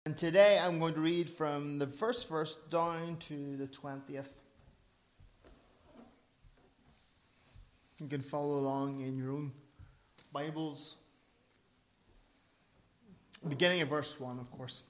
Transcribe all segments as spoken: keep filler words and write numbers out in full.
And today I'm going to read from the first verse down to the twentieth. You can follow along in your own Bibles. Beginning of verse one, of course.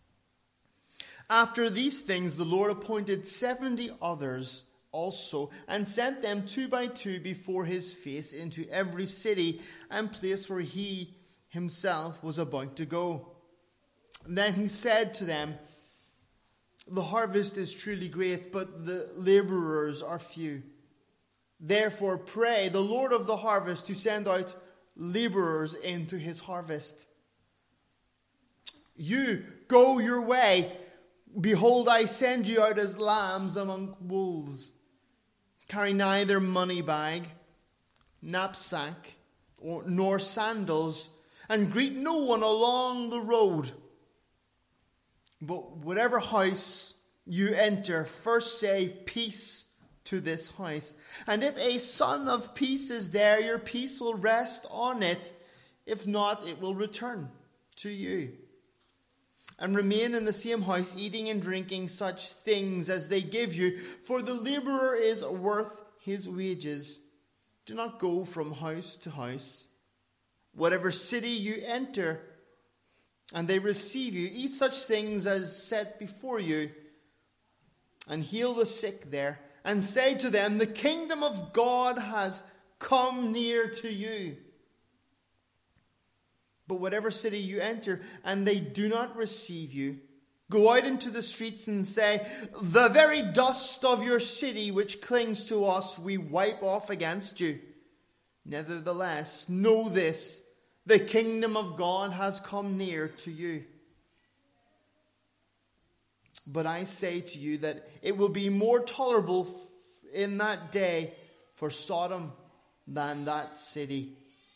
After these things, the Lord appointed seventy others also, and sent them two by two before his face into every city and place where he himself was about to go. Then he said to them, "The harvest is truly great, but the laborers are few. Therefore pray the Lord of the harvest to send out laborers into his harvest. You go your way. Behold, I send you out as lambs among wolves. Carry neither money bag, knapsack, or, nor sandals, and greet no one along the road. But whatever house you enter, first say, 'Peace to this house.' And if a son of peace is there, your peace will rest on it. If not, it will return to you. And remain in the same house, eating and drinking such things as they give you, for the laborer is worth his wages. Do not go from house to house. Whatever city you enter, and they receive you, eat such things as set before you, and heal the sick there, and say to them, 'The kingdom of God has come near to you.' But whatever city you enter, and they do not receive you, go out into the streets and say, 'The very dust of your city which clings to us we wipe off against you.' Nevertheless, know this, the kingdom of God has come near to you. But I say to you that it will be more tolerable in that day for Sodom than that city.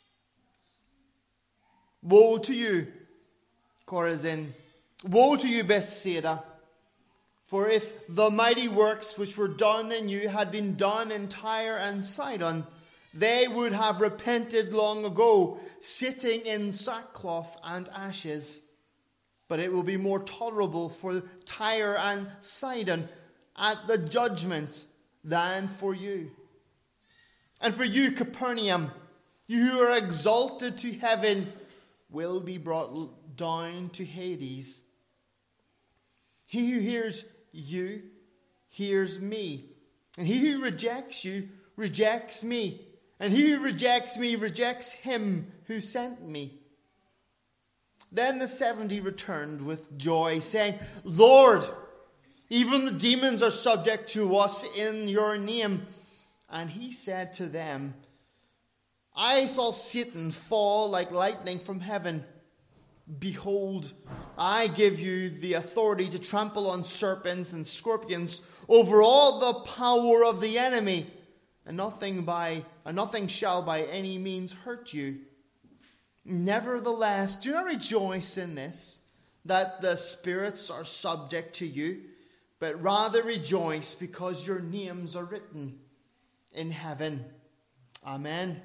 Woe to you, Chorazin! Woe to you, Bethsaida! For if the mighty works which were done in you had been done in Tyre and Sidon, they would have repented long ago, sitting in sackcloth and ashes. But it will be more tolerable for Tyre and Sidon at the judgment than for you. And for you, Capernaum, you who are exalted to heaven, will be brought down to Hades. He who hears you hears me, and he who rejects you rejects me. And he who rejects me rejects him who sent me." Then the seventy returned with joy, saying, "Lord, even the demons are subject to us in your name." And he said to them, "I saw Satan fall like lightning from heaven. Behold, I give you the authority to trample on serpents and scorpions, over all the power of the enemy, and nothing by and nothing shall by any means hurt you. Nevertheless, do not rejoice in this, that the spirits are subject to you, but rather rejoice because your names are written in heaven." Amen.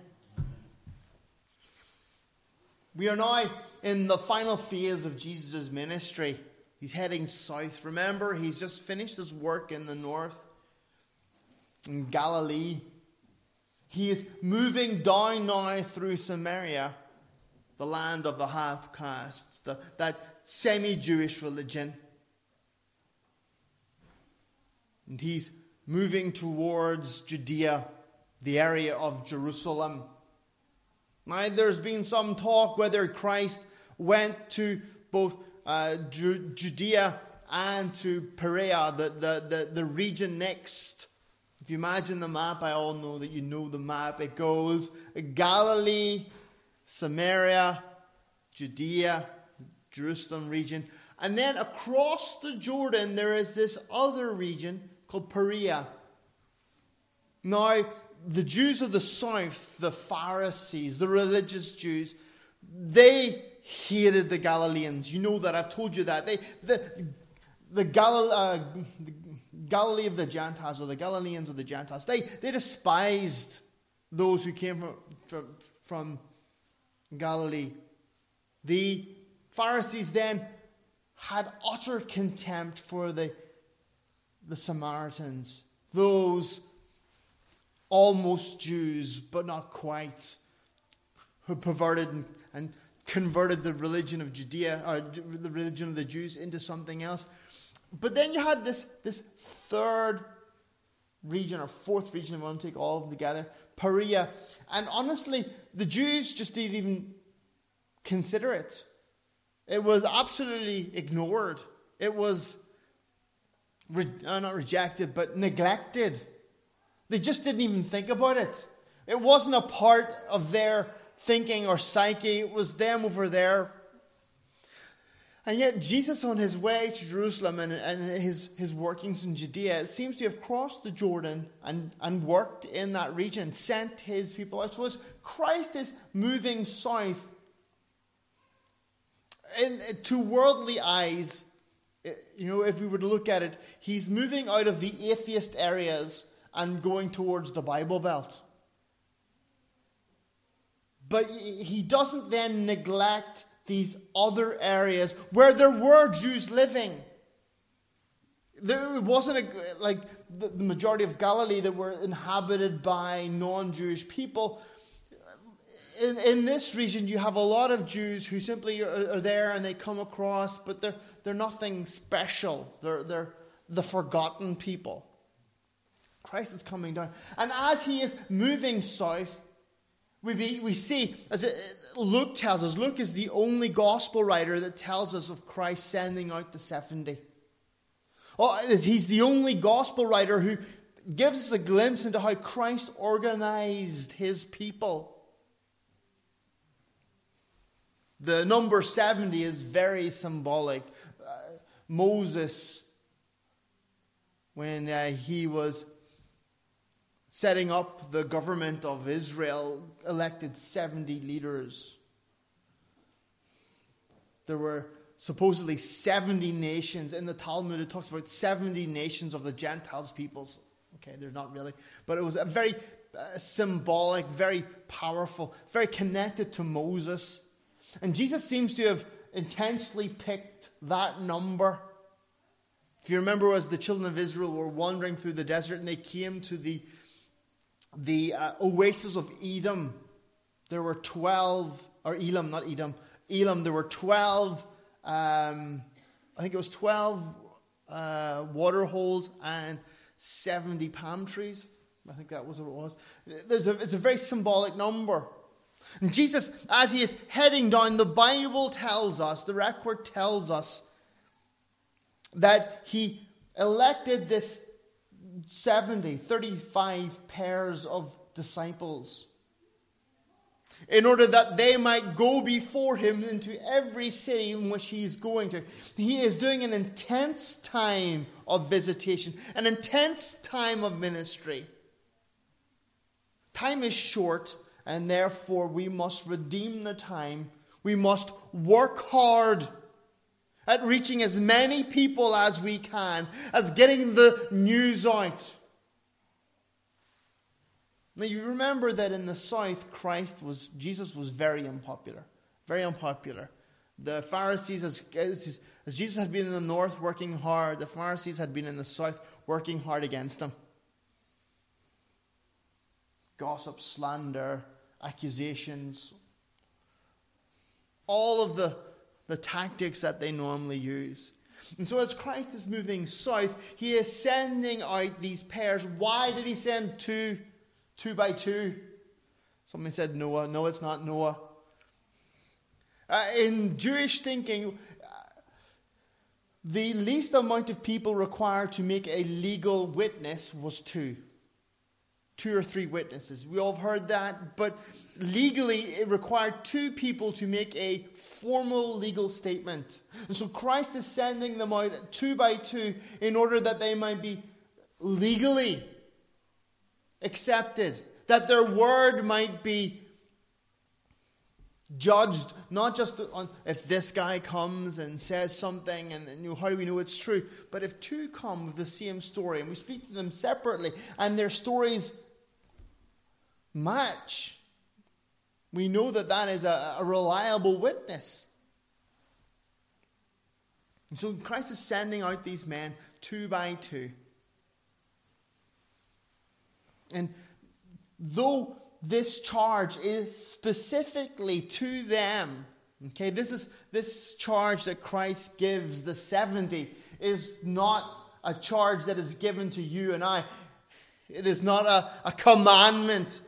We are now in the final phase of Jesus' ministry. He's heading south. Remember, he's just finished his work in the north, in Galilee. He is moving down now through Samaria, the land of the half-castes, the, that semi-Jewish religion. And he's moving towards Judea, the area of Jerusalem. Now, there's been some talk whether Christ went to both uh, Ju- Judea and to Perea, the, the, the, the region next. If you imagine the map, I all know that you know the map. It goes Galilee, Samaria, Judea, Jerusalem region. And then across the Jordan, there is this other region called Perea. Now, the Jews of the south, the Pharisees, the religious Jews, they hated the Galileans. You know that. I've told you that. They, the, the, Gal, uh, the Galilee of the Gentiles, or the Galileans of the Gentiles, they, they despised those who came from, from, from Galilee. The Pharisees then had utter contempt for the, the Samaritans, those almost Jews, but not quite, who perverted and, and converted the religion of Judea, or the religion of the Jews, into something else. But then you had this, this third region, or fourth region, if you want to take all of them together, Perea. And honestly, the Jews just didn't even consider it. It was absolutely ignored. It was re- uh, not rejected, but neglected. They just didn't even think about it. It wasn't a part of their thinking or psyche. It was them over there. And yet Jesus, on his way to Jerusalem and, and his, his workings in Judea, seems to have crossed the Jordan and, and worked in that region, sent his people out. So as Christ is moving south, in, to worldly eyes, you know, if we were to look at it, he's moving out of the atheist areas and going towards the Bible Belt. But he doesn't then neglect these other areas where there were Jews living. There it wasn't a, like the, the majority of Galilee that were inhabited by non-Jewish people. In, in this region, you have a lot of Jews who simply are, are there and they come across, but they're they're nothing special. They're they're the forgotten people. Christ is coming down, and as he is moving south, we be, we see, as it, Luke tells us, Luke is the only gospel writer that tells us of Christ sending out the seventy. Oh, he's the only gospel writer who gives us a glimpse into how Christ organized his people. The number seventy is very symbolic. Uh, Moses, when uh, he was setting up the government of Israel, elected seventy leaders. There were supposedly seventy nations. In the Talmud, it talks about seventy nations of the Gentiles peoples. Okay, they're not really. But it was a very uh, symbolic, very powerful, very connected to Moses. And Jesus seems to have intentionally picked that number. If you remember, as the children of Israel were wandering through the desert and they came to the, the uh, oasis of Edom, there were twelve, or Elam, not Edom, Elam, there were twelve, um, I think it was twelve uh, water holes and seventy palm trees. I think that was what it was. There's a, it's a very symbolic number. And Jesus, as he is heading down, the Bible tells us, the record tells us, that he elected this seventy, thirty-five pairs of disciples in order that they might go before him into every city in which he is going to. He is doing an intense time of visitation, an intense time of ministry. Time is short, and therefore we must redeem the time. We must work hard at reaching as many people as we can, as getting the news out. Now you remember that in the south, Christ was, Jesus was very unpopular. Very unpopular. The Pharisees, as, as, as Jesus had been in the north working hard, the Pharisees had been in the south working hard against him. Gossip, slander, accusations. All of the, the tactics that they normally use. And so as Christ is moving south, he is sending out these pairs. Why did he send two? Two by two. Somebody said Noah. No, it's not Noah. Uh, in Jewish thinking, uh, the least amount of people required to make a legal witness was two. Two or three witnesses. We all have heard that, but legally it required two people to make a formal legal statement. And so Christ is sending them out two by two in order that they might be legally accepted, that their word might be judged, not just on if this guy comes and says something and you know, how do we know it's true, but if two come with the same story and we speak to them separately and their stories match, we know that that is a, a reliable witness. And so Christ is sending out these men two by two. And though this charge is specifically to them, okay, this is this charge that Christ gives, the seventy, is not a charge that is given to you and I. It is not a, a commandment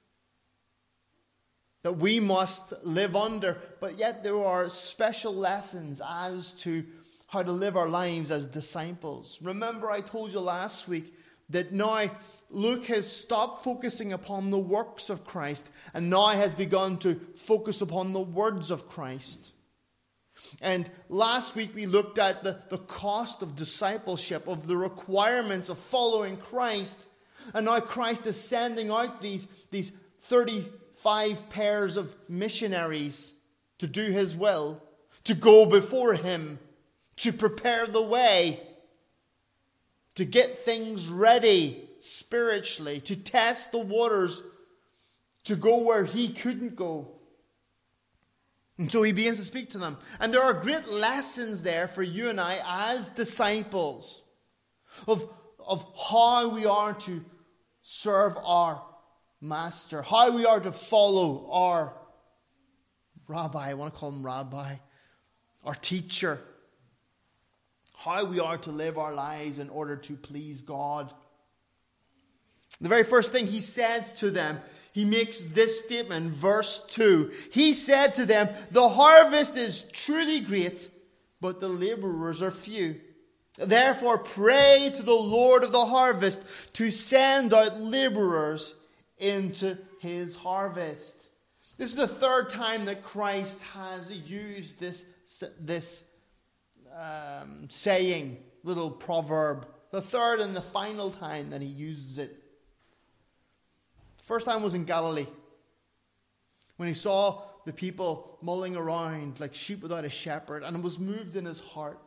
that we must live under, but yet there are special lessons as to how to live our lives as disciples. Remember, I told you last week that now Luke has stopped focusing upon the works of Christ and now has begun to focus upon the words of Christ. And last week we looked at the, the cost of discipleship, of the requirements of following Christ. And now Christ is sending out these, these thirty-five pairs of missionaries to do his will, to go before him, to prepare the way, to get things ready spiritually, to test the waters, to go where he couldn't go. And so he begins to speak to them. And there are great lessons there for you and I as disciples of, of how we are to serve our master, how we are to follow our rabbi, I want to call him rabbi, our teacher, how we are to live our lives in order to please God. The very first thing he says to them, he makes this statement, verse two. He said to them, the harvest is truly great, but the laborers are few. Therefore pray to the Lord of the harvest to send out laborers into his harvest. This is the third time that Christ has used this, this um, saying, little proverb. The third and the final time that he uses it. First time was in Galilee, when he saw the people mulling around like sheep without a shepherd, and it was moved in his heart.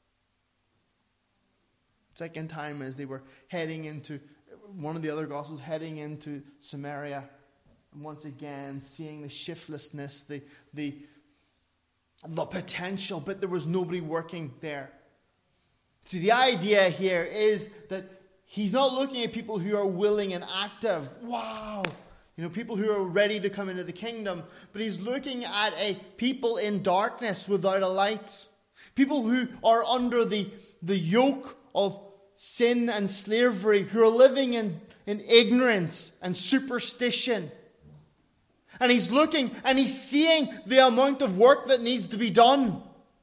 Second time as they were heading into, one of the other Gospels, heading into Samaria, and once again seeing the shiftlessness, the, the, the potential, but there was nobody working there. See, the idea here is that he's not looking at people who are willing and active. Wow! You know, people who are ready to come into the kingdom. But he's looking at a people in darkness without a light. People who are under the, the yoke of sin and slavery, who are living in, in ignorance and superstition. And he's looking and he's seeing the amount of work that needs to be done.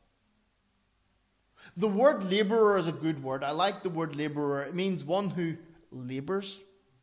The word laborer is a good word. I like the word laborer. It means one who labors.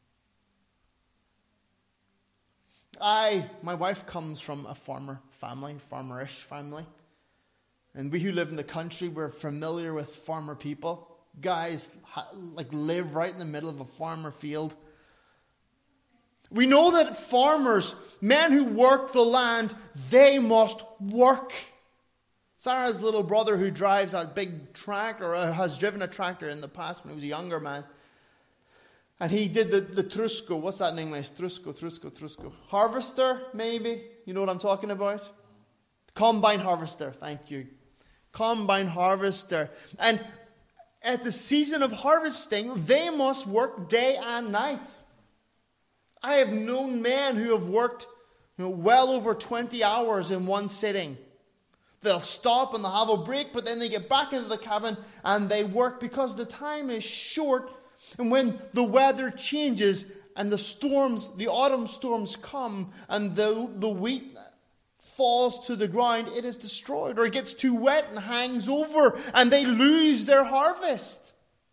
I, my wife comes from a farmer family, farmerish family. And we who live in the country, we're familiar with farmer people. Guys like live right in the middle of a farmer field. We know that farmers, men who work the land, they must work. Sarah's little brother who drives a big tractor, or has driven a tractor in the past when he was a younger man. And he did the, the Trusco. What's that in English? Trusco, Trusco, Trusco. Harvester, maybe? You know what I'm talking about? Combine harvester, thank you. Combine harvester. And at the season of harvesting, they must work day and night. I have known men who have worked, you know, well over twenty hours in one sitting. They'll stop and they'll have a break, but then they get back into the cabin and they work because the time is short. And when the weather changes and the storms, the autumn storms come and the, the wheat falls to the ground, it is destroyed, or it gets too wet and hangs over and they lose their harvest.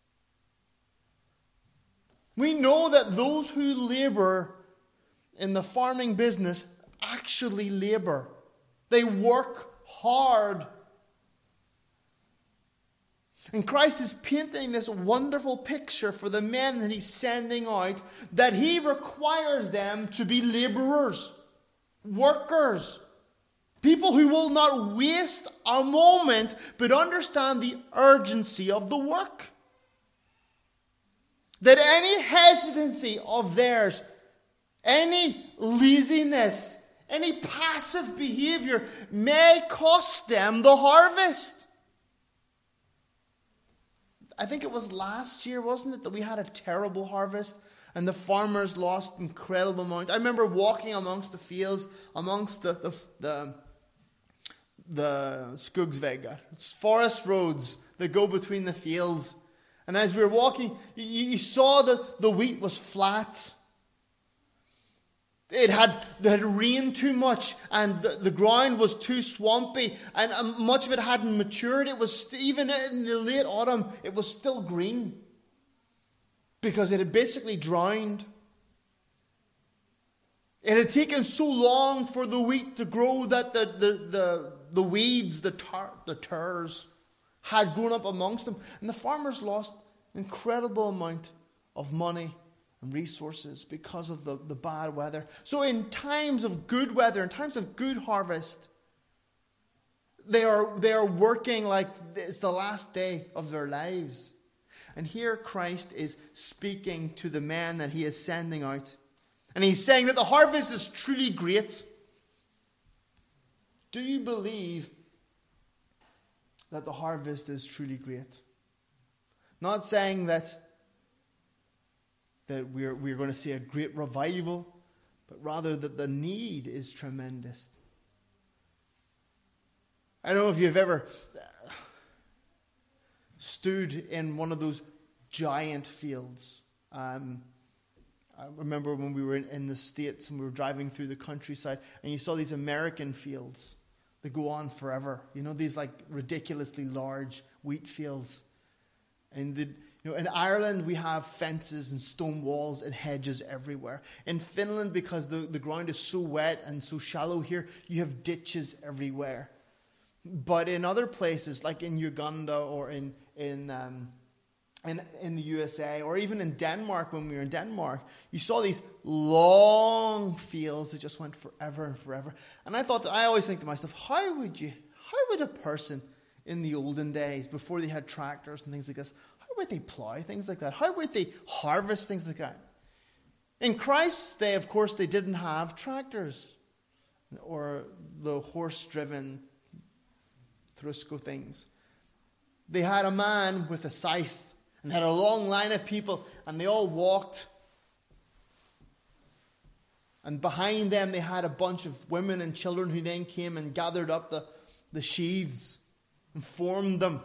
We know that those who labor in the farming business actually labor. They work hard. And Christ is painting this wonderful picture for the men that he's sending out, that he requires them to be laborers, workers, people who will not waste a moment but understand the urgency of the work. That any hesitancy of theirs, any laziness, any passive behavior may cost them the harvest. I think it was last year, wasn't it, that we had a terrible harvest and the farmers lost incredible amount. I remember walking amongst the fields, amongst the the the, the Skogsvägar, it's forest roads that go between the fields. And as we were walking, you, you saw that the wheat was flat. It had, it had rained too much, and the, the ground was too swampy, and um, much of it hadn't matured. It was st- even in the late autumn, it was still green because it had basically drowned. It had taken so long for the wheat to grow that the the the, the weeds, the tar, the tares, had grown up amongst them, and the farmers lost an incredible amount of money and resources because of the, the bad weather. So in times of good weather, in times of good harvest, they are they are working like it's the last day of their lives. And here Christ is speaking to the men that he is sending out. And he's saying that the harvest is truly great. Do you believe that the harvest is truly great? Not saying that that we're, we're going to see a great revival, but rather that the need is tremendous. I don't know if you've ever stood in one of those giant fields. Um, I remember when we were in, in the States and we were driving through the countryside, and you saw these American fields that go on forever. You know, these like ridiculously large wheat fields. And the, you know, in Ireland, we have fences and stone walls and hedges everywhere. In Finland, because the, the ground is so wet and so shallow here, you have ditches everywhere. But in other places, like in Uganda or in in um, in, in the U S A, or even in Denmark, when we were in Denmark, you saw these long fields that just went forever and forever. And I thought, I always think to myself, how would you, how would a person in the olden days, before they had tractors and things like this, how would they plow things like that? How would they harvest things like that? In Christ's day, of course, they didn't have tractors or the horse-driven Trusco things. They had a man with a scythe and had a long line of people, and they all walked. And behind them, they had a bunch of women and children who then came and gathered up the, the sheaves and formed them.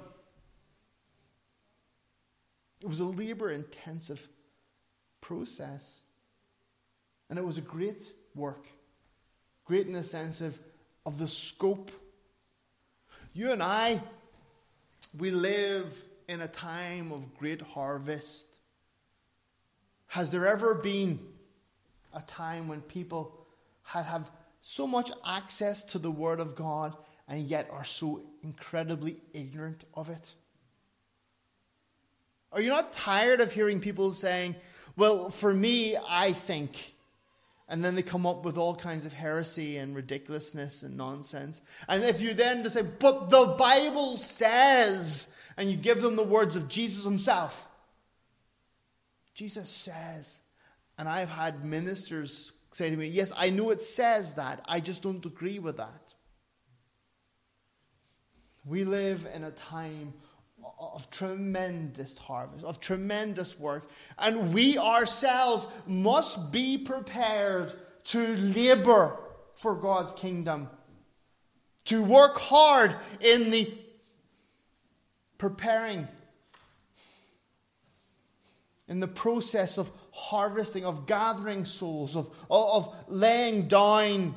It was a labor-intensive process. And it was a great work. Great in the sense of, of the scope. You and I, we live in a time of great harvest. Has there ever been a time when people had have so much access to the Word of God and yet are so incredibly ignorant of it? Are you not tired of hearing people saying, well, for me, I think, and then they come up with all kinds of heresy and ridiculousness and nonsense. And if you then just say, but the Bible says, and you give them the words of Jesus himself. Jesus says, and I've had ministers say to me, yes, I know it says that, I just don't agree with that. We live in a time of tremendous harvest, of tremendous work, and we ourselves must be prepared to labor for God's kingdom, to work hard in the preparing, in the process of harvesting, of gathering souls, of, of, of laying down,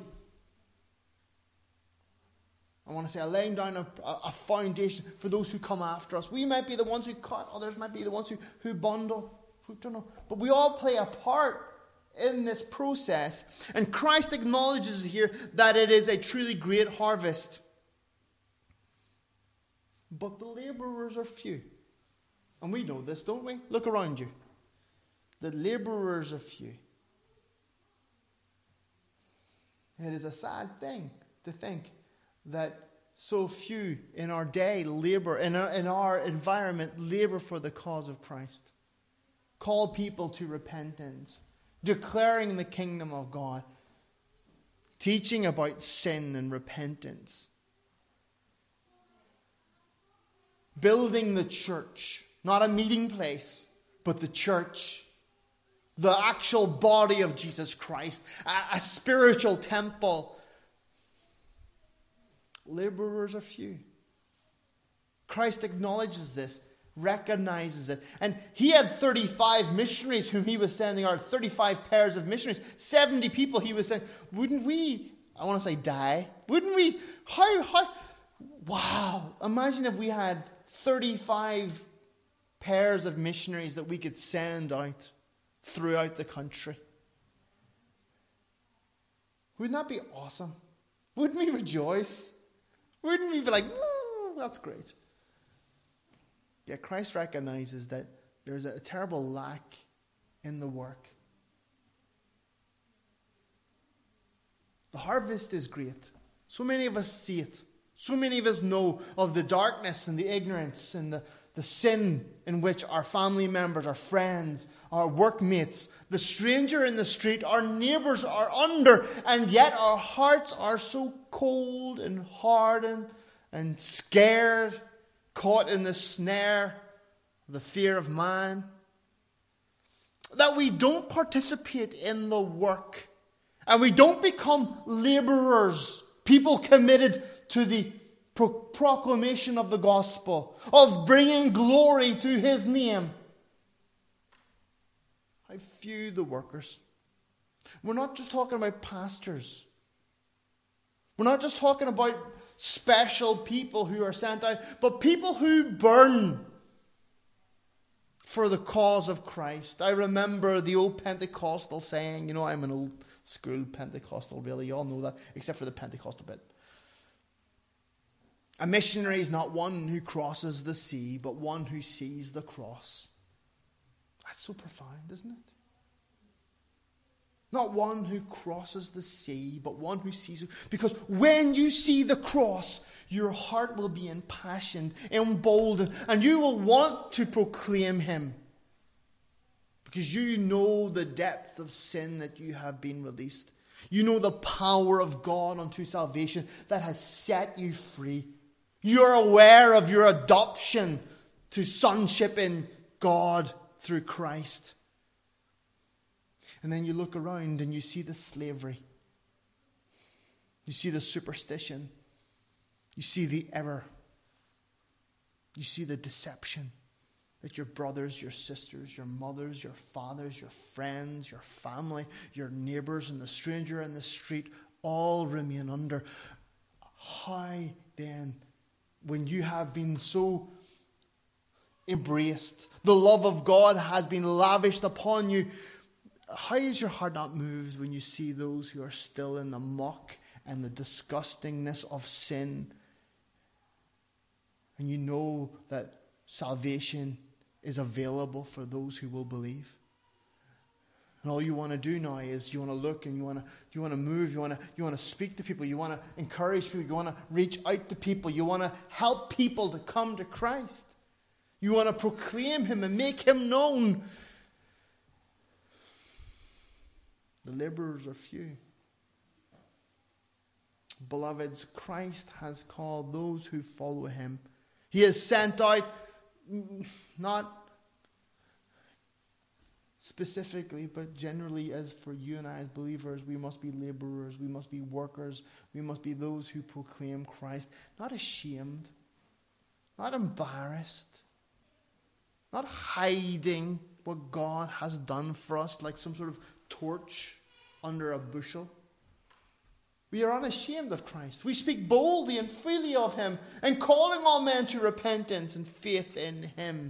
I want to say, a laying down a, a foundation for those who come after us. We might be the ones who cut, others might be the ones who, who bundle. We don't know. But we all play a part in this process. And Christ acknowledges here that it is a truly great harvest. But the laborers are few. And we know this, don't we? Look around you. The laborers are few. It is a sad thing to think that so few in our day labor, in our, in our environment, labor for the cause of Christ. Call people to repentance. Declaring the kingdom of God. Teaching about sin and repentance. Building the church. Not a meeting place, but the church. The actual body of Jesus Christ. A, a spiritual temple. Laborers are few. Christ acknowledges this, recognizes it. And he had thirty-five missionaries whom he was sending out, thirty-five pairs of missionaries, seventy people he was sending. Wouldn't we, I want to say die, wouldn't we, how, how, wow, imagine if we had thirty-five pairs of missionaries that we could send out throughout the country. Wouldn't that be awesome? Wouldn't we rejoice? Wouldn't we be like, woo, that's great. Yet Christ recognizes that there's a terrible lack in the work. The harvest is great. So many of us see it. So many of us know of the darkness and the ignorance and the, the sin in which our family members, our friends, our workmates, the stranger in the street, our neighbours are under, and yet our hearts are so cold and hardened and scared, caught in the snare of the fear of man, that we don't participate in the work, and we don't become labourers, people committed to the pro- proclamation of the gospel, of bringing glory to his name. How few the workers. We're not just talking about pastors. We're not just talking about special people who are sent out, but people who burn for the cause of Christ. I remember the old Pentecostal saying, you know, I'm an old school Pentecostal, really. You all know that, except for the Pentecostal bit. A missionary is not one who crosses the sea, but one who sees the cross. That's so profound, isn't it? Not one who crosses the sea, but one who sees it. Because when you see the cross, your heart will be impassioned, emboldened, and you will want to proclaim him. Because you know the depth of sin that you have been released. You know the power of God unto salvation that has set you free. You're aware of your adoption to sonship in God through Christ. And then you look around and you see the slavery. You see the superstition. You see the error. You see the deception that your brothers, your sisters, your mothers, your fathers, your friends, your family, your neighbours, and the stranger in the street all remain under. How then, when you have been so embraced, the love of God has been lavished upon you, how is your heart not moved when you see those who are still in the muck and the disgustingness of sin? And you know that salvation is available for those who will believe. And all you want to do now is you want to look and you want to you want to move, you want to you want to speak to people, you want to encourage people, you want to reach out to people, you want to help people to come to Christ. You want to proclaim him and make him known. The laborers are few. Beloveds, Christ has called those who follow him. He has sent out, not specifically, but generally, as for you and I as believers, we must be laborers, we must be workers, we must be those who proclaim Christ, not ashamed, not embarrassed, not hiding what God has done for us like some sort of torch under a bushel. We are unashamed of Christ. We speak boldly and freely of him and calling all men to repentance and faith in him.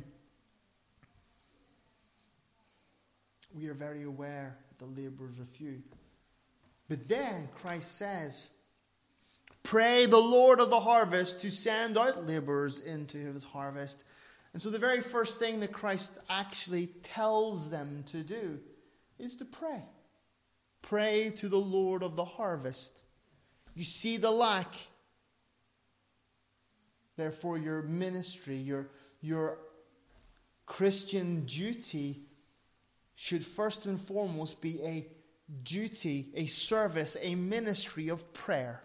We are very aware that the laborers are few. But then Christ says, pray the Lord of the harvest to send out laborers into his harvest. And so the very first thing that Christ actually tells them to do is to pray. Pray to the Lord of the harvest. You see the lack. Therefore, your ministry, your, your Christian duty should first and foremost be a duty, a service, a ministry of prayer.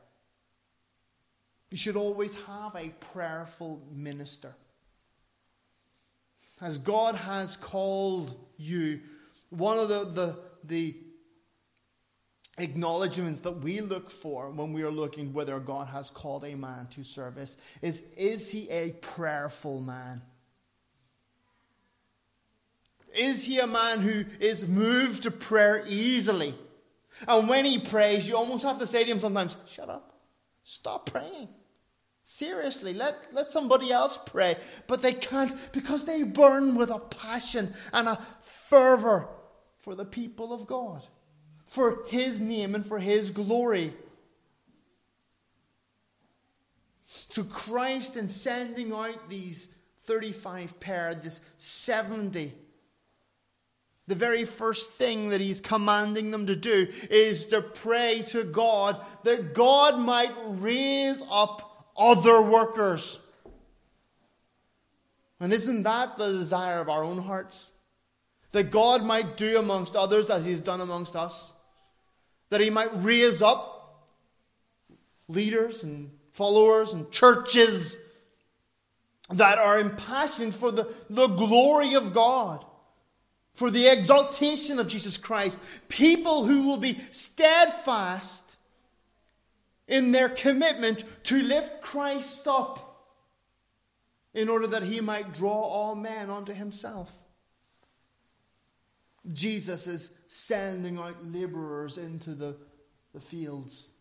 You should always have a prayerful minister. as God has called you, one of the, the, the acknowledgements that we look for when we are looking whether God has called a man to service is, is he a prayerful man? Is he a man who is moved to prayer easily? And when he prays, you almost have to say to him sometimes, shut up, stop praying. Seriously, let, let somebody else pray. But they can't, because they burn with a passion and a fervor for the people of God, for his name and for his glory. So Christ, in sending out these thirty-five pair, this seventy, the very first thing that he's commanding them to do is to pray to God that God might raise up other workers. And isn't that the desire of our own hearts? That God might do amongst others as he's done amongst us. That he might raise up leaders and followers and churches that are impassioned for the, the glory of God, for the exaltation of Jesus Christ. People who will be steadfast in their commitment to lift Christ up in order that he might draw all men unto himself. Jesus is sending out laborers into the, the fields.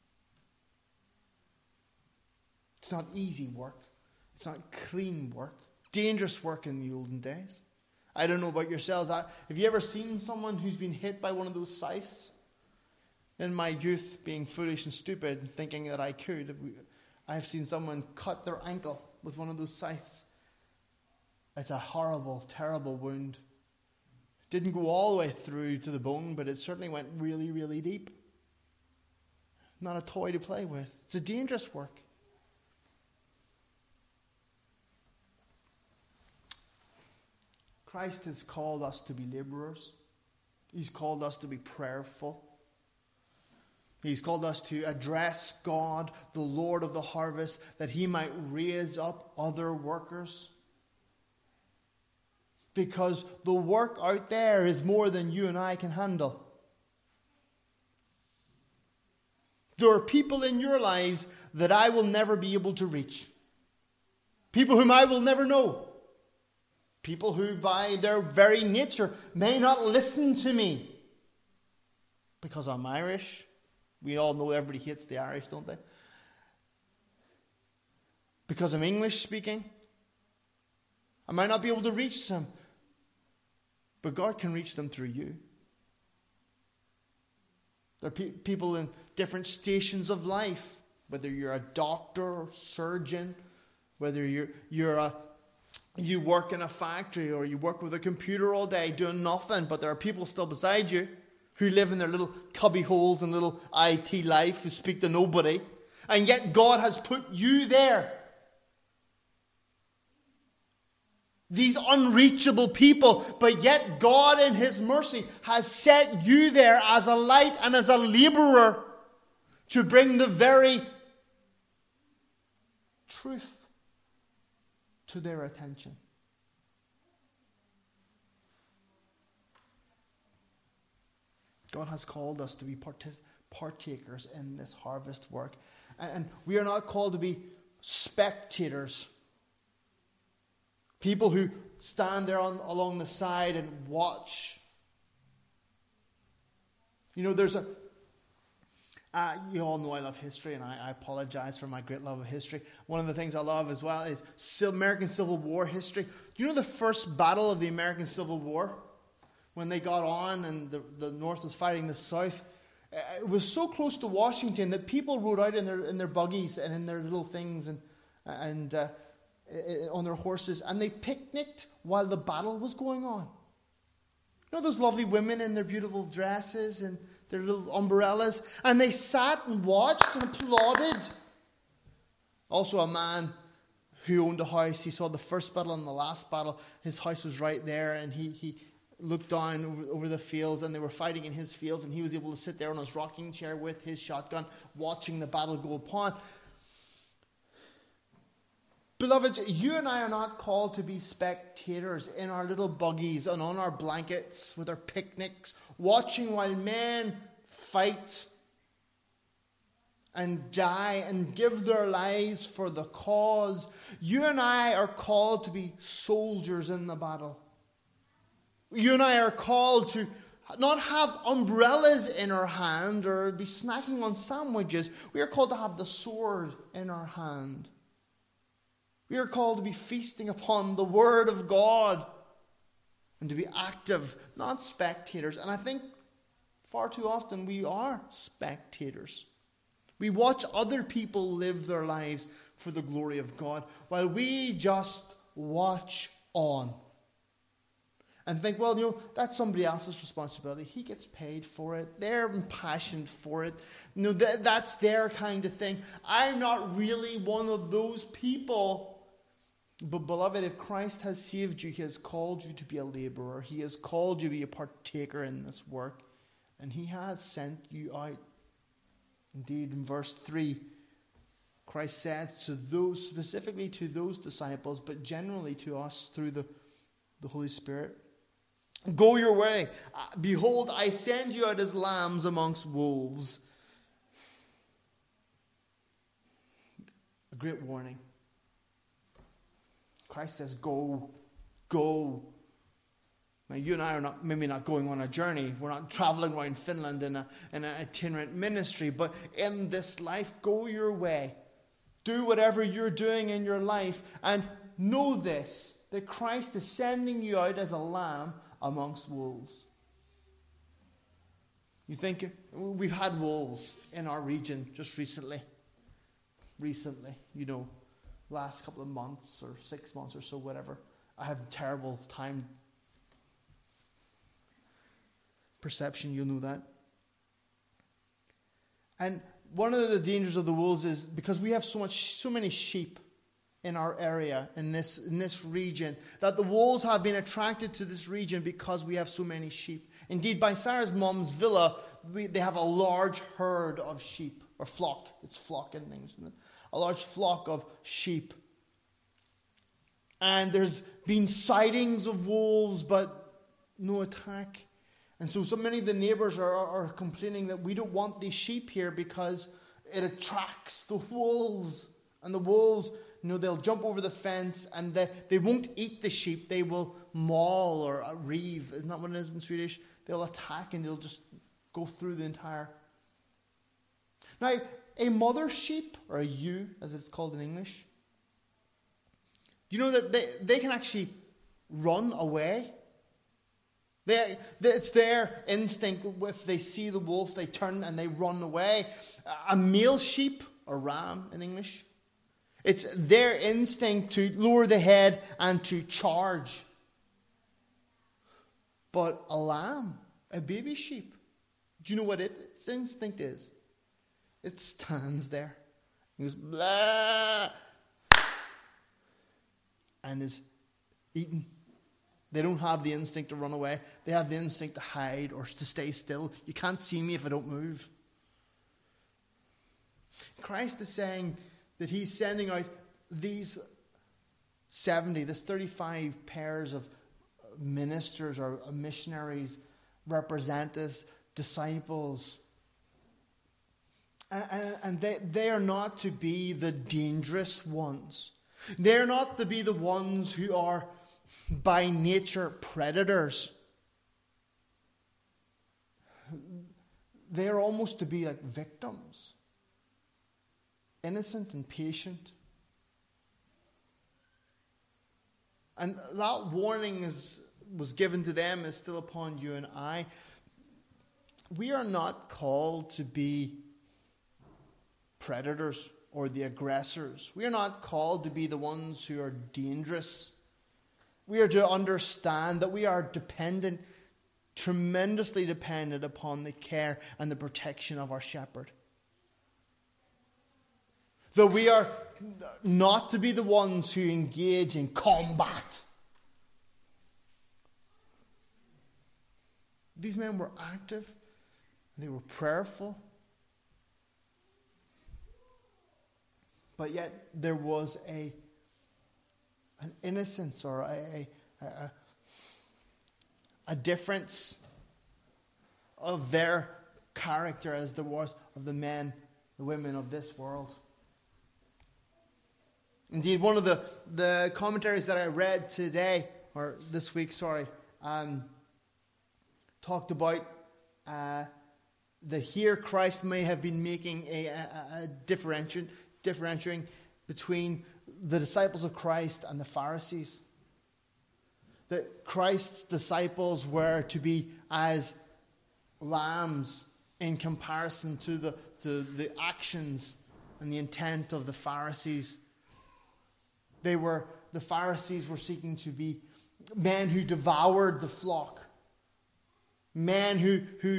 It's not easy work. It's not clean work. Dangerous work in the olden days. I don't know about yourselves. I, have you ever seen someone who's been hit by one of those scythes? In my youth, being foolish and stupid and thinking that I could, I've seen someone cut their ankle with one of those scythes. It's a horrible, terrible wound. Didn't go all the way through to the bone, but it certainly went really, really deep. Not a toy to play with. It's a dangerous work. Christ has called us to be laborers. He's called us to be prayerful. He's called us to address God, the Lord of the harvest, that he might raise up other workers. Because the work out there is more than you and I can handle. There are people in your lives that I will never be able to reach. People whom I will never know. People who by their very nature may not listen to me. Because I'm Irish. We all know everybody hates the Irish, don't they? Because I'm English speaking. I might not be able to reach them. But God can reach them through you. There are pe- people in different stations of life. Whether you're a doctor or surgeon. Whether you're, you're a, you work in a factory or you work with a computer all day doing nothing. But there are people still beside you who live in their little cubby holes and little I T life, who speak to nobody. And yet God has put you there. These unreachable people, but yet God in his mercy has set you there as a light and as a laborer to bring the very truth to their attention. God has called us to be partic- partakers in this harvest work. And, and we are not called to be spectators. People who stand there on, along the side and watch. You know, there's a... Uh, you all know I love history, and I, I apologize for my great love of history. One of the things I love as well is American Civil War history. Do you know the first battle of the American Civil War? When they got on and the, the North was fighting the South, it was so close to Washington that people rode out in their in their buggies and in their little things and and uh, on their horses, and they picnicked while the battle was going on. You know those lovely women in their beautiful dresses and their little umbrellas, and they sat and watched and applauded. Also, a man who owned a house, he saw the first battle and the last battle. His house was right there, and he he. looked down over, over the fields, and they were fighting in his fields, and he was able to sit there on his rocking chair with his shotgun watching the battle go upon. Beloved, you and I are not called to be spectators in our little buggies and on our blankets with our picnics, watching while men fight and die and give their lives for the cause. You and I are called to be soldiers in the battle. You and I are called to not have umbrellas in our hand or be snacking on sandwiches. We are called to have the sword in our hand. We are called to be feasting upon the Word of God and to be active, not spectators. And I think far too often we are spectators. We watch other people live their lives for the glory of God while we just watch on. And think, well, you know, that's somebody else's responsibility. He gets paid for it. They're impassioned for it. You know, th- that's their kind of thing. I'm not really one of those people. But beloved, if Christ has saved you, He has called you to be a laborer. He has called you to be a partaker in this work. And He has sent you out. Indeed, in verse three, Christ says to those, specifically to those disciples, but generally to us through the, the Holy Spirit, go your way. Behold, I send you out as lambs amongst wolves. A great warning. Christ says, go, go. Now, you and I are not maybe not going on a journey. We're not traveling around Finland in, a, in an itinerant ministry. But in this life, go your way. Do whatever you're doing in your life. And know this, that Christ is sending you out as a lamb amongst wolves. You think, we've had wolves in our region just recently. Recently, you know. Last couple of months or six months or so, whatever. I have terrible time perception, you'll know that. And one of the dangers of the wolves is because we have so much, so many sheep in our area, in this in this region, that the wolves have been attracted to this region because we have so many sheep. Indeed, by Sarah's mom's villa, we, they have a large herd of sheep, or flock. It's flock in English, isn't it? A large flock of sheep. And there's been sightings of wolves, but no attack. And so, so many of the neighbors are, are complaining that we don't want these sheep here because it attracts the wolves. And the wolves, you know, they'll jump over the fence and they, they won't eat the sheep. They will maul or reeve. Isn't that what it is in Swedish? They'll attack and they'll just go through the entire... Now, a mother sheep, or a ewe, as it's called in English, do you know that they, they can actually run away? They, they, it's their instinct. If they see the wolf, they turn and they run away. A male sheep, or ram in English, it's their instinct to lower the head and to charge. But a lamb, a baby sheep, do you know what its instinct is? It stands there. It goes, blah, and is eaten. They don't have the instinct to run away. They have the instinct to hide or to stay still. You can't see me if I don't move. Christ is saying that He's sending out these seventy, this thirty-five pairs of ministers or missionaries, representatives, disciples. And, and they, they are not to be the dangerous ones. They are not to be the ones who are by nature predators. They are almost to be like victims. Innocent and patient. And that warning is, was given to them is still upon you and I. We are not called to be predators or the aggressors. We are not called to be the ones who are dangerous. We are to understand that we are dependent, tremendously dependent upon the care and the protection of our shepherd. That we are not to be the ones who engage in combat. These men were active. They were prayerful. But yet there was a an innocence or a, a, a, a difference of their character as there was of the men, the women of this world. Indeed, one of the, the commentaries that I read today, or this week, sorry, um, talked about uh, that here Christ may have been making a, a, a differentiation, differentiating between the disciples of Christ and the Pharisees. That Christ's disciples were to be as lambs in comparison to the, to the actions and the intent of the Pharisees. They were, the Pharisees were seeking to be men who devoured the flock. Men who, who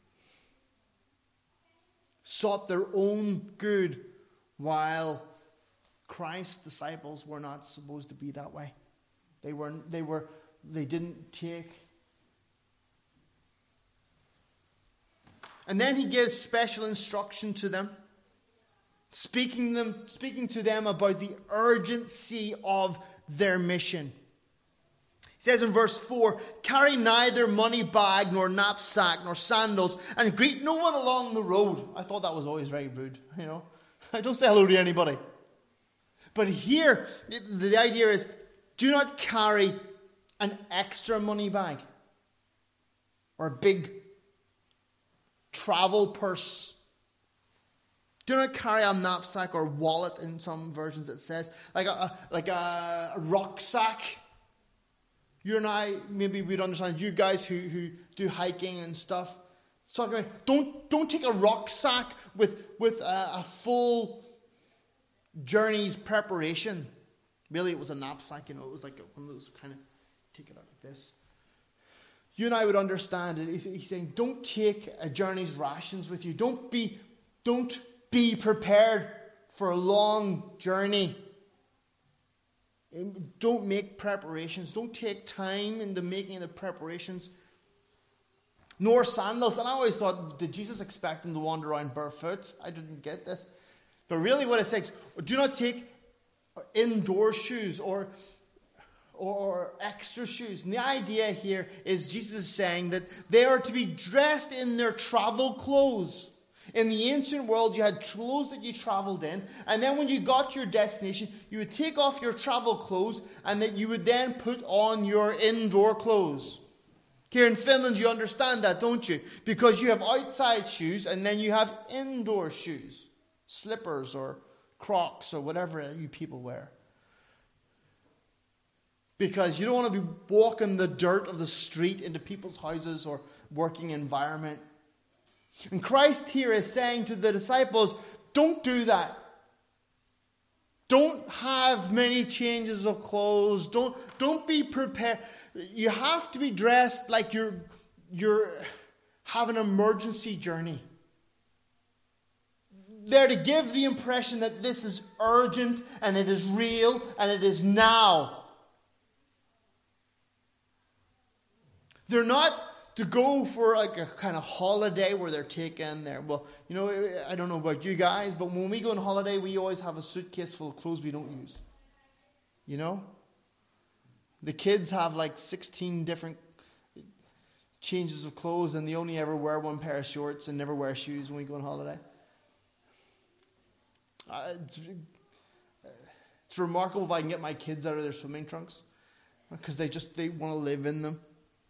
sought their own good, while Christ's disciples were not supposed to be that way. They were, they were, they didn't take. And then he gives special instruction to them. Speaking them, speaking to them about the urgency of their mission. He says in verse four, "Carry neither money bag, nor knapsack, nor sandals, and greet no one along the road." I thought that was always very rude, you know. I don't say hello to anybody. But here, the idea is, do not carry an extra money bag or a big travel purse. Do not carry a knapsack or wallet, in some versions it says, like a, a like a, a rucksack. You and I, maybe we'd understand, you guys who, who do hiking and stuff, it's talking about, don't, don't take a rucksack with, with a, a full journey's preparation. Really, it was a knapsack, you know, it was like one of those kind of, take it out like this. You and I would understand it. He's, he's saying, don't take a journey's rations with you. Don't be, don't be prepared for a long journey. Don't make preparations. Don't take time in the making of the preparations. Nor sandals. And I always thought, did Jesus expect them to wander around barefoot? I didn't get this. But really what it says, do not take indoor shoes or, or, or extra shoes. And the idea here is Jesus is saying that they are to be dressed in their travel clothes. In the ancient world, you had clothes that you traveled in, and then when you got to your destination, you would take off your travel clothes, and that you would then put on your indoor clothes. Here in Finland, you understand that, don't you? Because you have outside shoes, and then you have indoor shoes. Slippers or Crocs or whatever you people wear. Because you don't want to be walking the dirt of the street into people's houses or working environment. And Christ here is saying to the disciples, don't do that. Don't have many changes of clothes. Don't, don't be prepared. You have to be dressed like you're, you're have an emergency journey. They're to give the impression that this is urgent and it is real and it is now. They're not to go for like a kind of holiday where they're taking their, well, you know, I don't know about you guys, but when we go on holiday, we always have a suitcase full of clothes we don't use. You know? The kids have like sixteen different changes of clothes and they only ever wear one pair of shorts and never wear shoes when we go on holiday. Uh, it's, it's remarkable if I can get my kids out of their swimming trunks because they just, they want to live in them.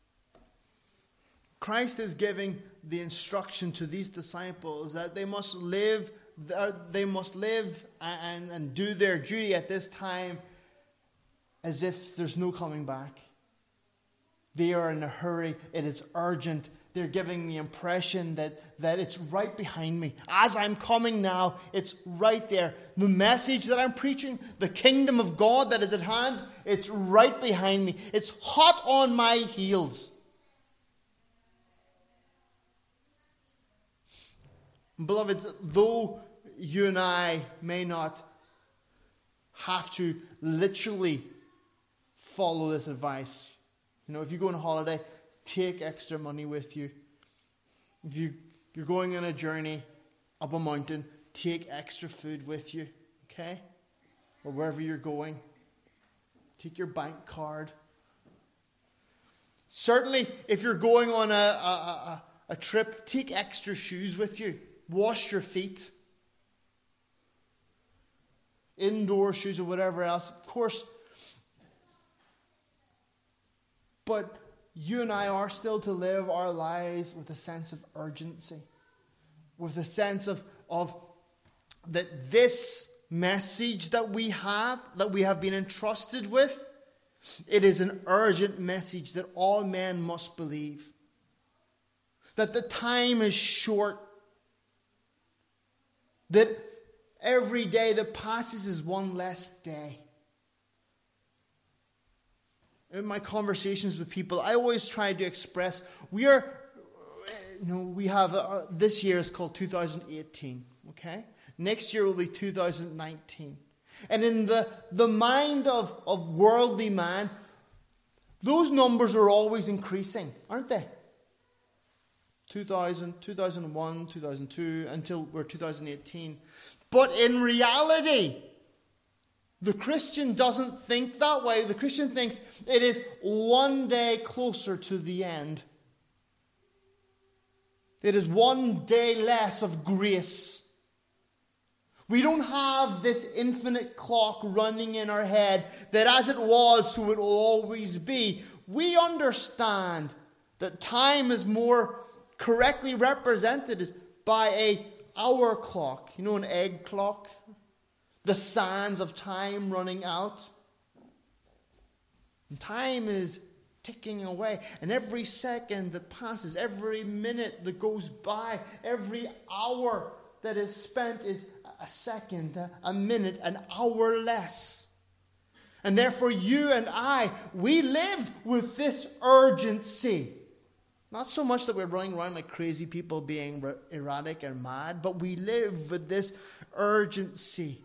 Christ is giving the instruction to these disciples that they must live, they must live and, and do their duty at this time as if there's no coming back. They are in a hurry. It is urgent. They're giving the impression that, that it's right behind me. As I'm coming now, it's right there. The message that I'm preaching, the kingdom of God that is at hand, it's right behind me. It's hot on my heels. Beloved, though you and I may not have to literally follow this advice, you know, if you go on a holiday, take extra money with you. If you, you're going on a journey up a mountain, take extra food with you, okay? Or wherever you're going, Take your bank card. Certainly, if you're going on a, a, a, a trip, take extra shoes with you. Wash your feet. Indoor shoes or whatever else. Of course. But you and I are still to live our lives with a sense of urgency. With a sense of, of that this message that we have, that we have been entrusted with, it is an urgent message that all men must believe. That the time is short. That every day that passes is one less day. In my conversations with people, I always try to express, we are, you know, we have, uh, this year is called two thousand eighteen, okay? Next year will be two thousand nineteen. And in the, the mind of, of worldly man, those numbers are always increasing, aren't they? two thousand, two thousand one, two thousand two, until we're two thousand eighteen. But in reality, the Christian doesn't think that way. The Christian thinks it is one day closer to the end. It is one day less of grace. We don't have this infinite clock running in our head that as it was, so it will always be. We understand that time is more correctly represented by a hour clock. You know, an egg clock? The sands of time running out. And time is ticking away. And every second that passes, every minute that goes by, every hour that is spent is a second, a minute, an hour less. And therefore you and I, we live with this urgency. Not so much that we're running around like crazy people being erratic and mad, but we live with this urgency.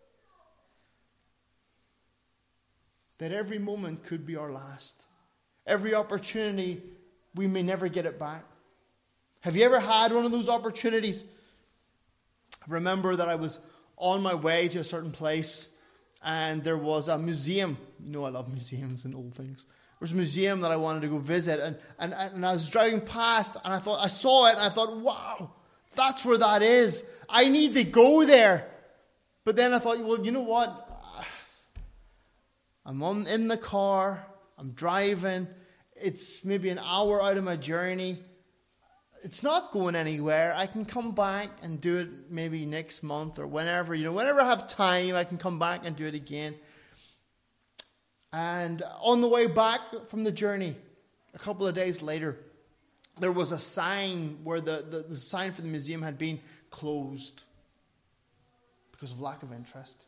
That every moment could be our last. Every opportunity, we may never get it back. Have you ever had one of those opportunities? I remember that I was on my way to a certain place and there was a museum. You know I love museums and old things. There was a museum that I wanted to go visit, and, and, and I was driving past and I thought I saw it and I thought, wow, that's where that is. I need to go there. But then I thought, well, you know what? I'm on, in the car, I'm driving, it's maybe an hour out of my journey. It's not going anywhere. I can come back and do it maybe next month or whenever. You know, whenever I have time, I can come back and do it again. And on the way back from the journey, a couple of days later, there was a sign where the, the, the sign for the museum had been closed because of lack of interest.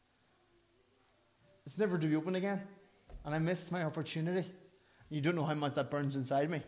It's never to be open again. And I missed my opportunity. You don't know how much that burns inside me.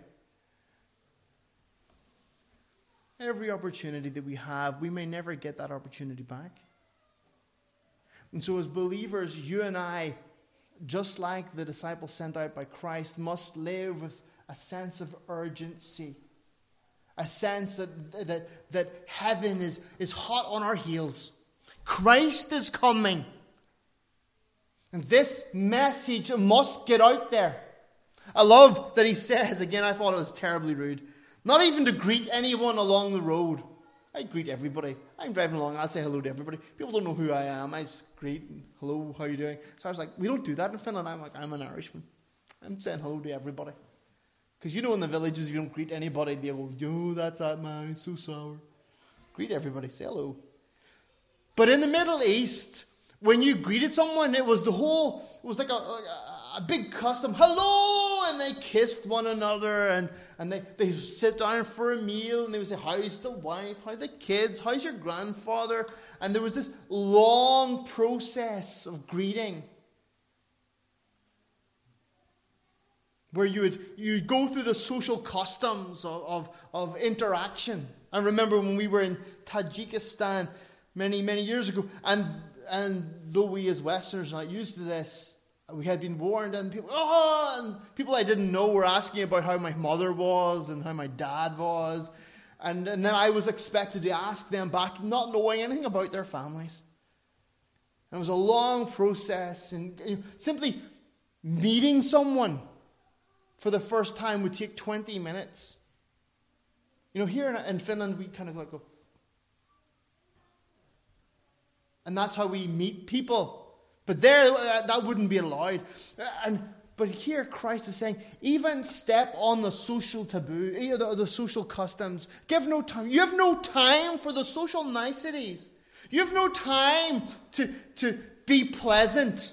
Every opportunity that we have, we may never get that opportunity back. And so as believers, you and I, just like the disciples sent out by Christ, must live with a sense of urgency. A sense that, that, that heaven is, is hot on our heels. Christ is coming. And this message must get out there. I love that he says, again, I thought it was terribly rude, not even to greet anyone along the road. I greet everybody. I'm driving along, I'll say hello to everybody. People don't know who I am. I just greet, hello, how are you doing? So I was like, we don't do that in Finland. I'm like, I'm an Irishman. I'm saying hello to everybody. Because you know in the villages, you don't greet anybody. They go, yo, that's that man, he's so sour. Greet everybody, say hello. But in the Middle East, when you greeted someone, it was the whole, it was like a, like a, a big custom. Hello! And they kissed one another, and, and they, they sit down for a meal, and they would say, how's the wife? How's the kids? How's your grandfather? And there was this long process of greeting. Where you would you go through the social customs of, of, of interaction. I remember when we were in Tajikistan many, many years ago, and And though we as Westerners are not used to this, we had been warned, and people, oh, and people I didn't know were asking about how my mother was and how my dad was. And, and then I was expected to ask them back, not knowing anything about their families. And it was a long process. And you know, simply Meeting someone for the first time would take twenty minutes. You know, here in, in Finland, we kind of like go. And that's how we meet people. But there, that wouldn't be allowed. And But here Christ is saying, even step on the social taboo, the, the social customs. Give no time. You have no time for the social niceties. You have no time to, to be pleasant.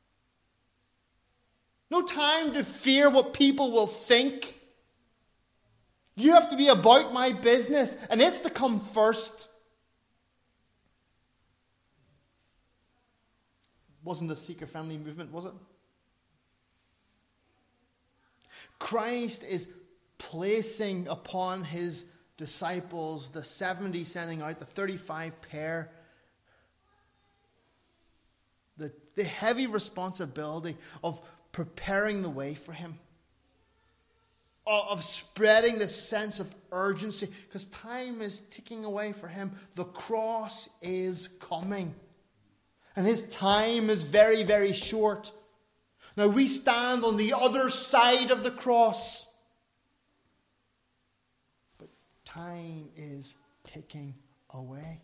No time to fear what people will think. You have to be about my business, and it's to come first. Wasn't the seeker-friendly movement, was it? Christ is placing upon his disciples, the seventy sending out, the thirty-five pair, the, the heavy responsibility of preparing the way for him, of, of spreading this sense of urgency, because time is ticking away for him. The cross is coming, and his time is very, very short. Now we stand on the other side of the cross. But time is ticking away.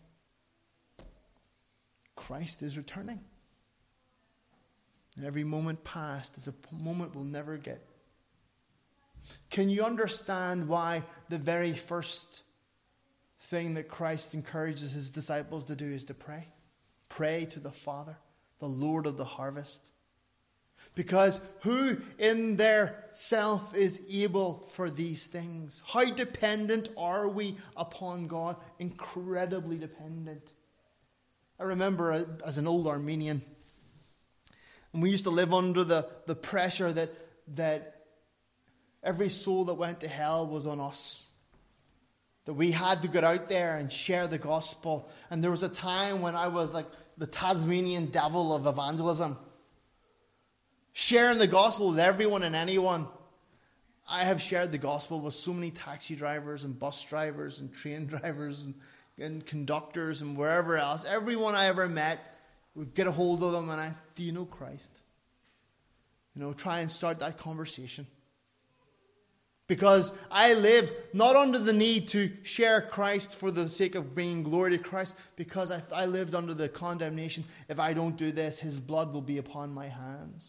Christ is returning. And every moment past is a moment we'll never get. Can you understand why the very first thing that Christ encourages his disciples to do is to pray? Pray to the Father, the Lord of the harvest. Because who in their self is able for these things? How dependent are we upon God? Incredibly dependent. I remember as an old Armenian, and we used to live under the, the pressure that, that every soul that went to hell was on us. That we had to get out there and share the gospel. And there was a time when I was like the Tasmanian devil of evangelism. Sharing the gospel with everyone and anyone. I have shared the gospel with so many taxi drivers and bus drivers and train drivers and, and conductors and wherever else. Everyone I ever met, would get a hold of them and I, do you know Christ? You know, try and start that conversation. Because I lived not under the need to share Christ for the sake of bringing glory to Christ, because I, I lived under the condemnation, if I don't do this, his blood will be upon my hands.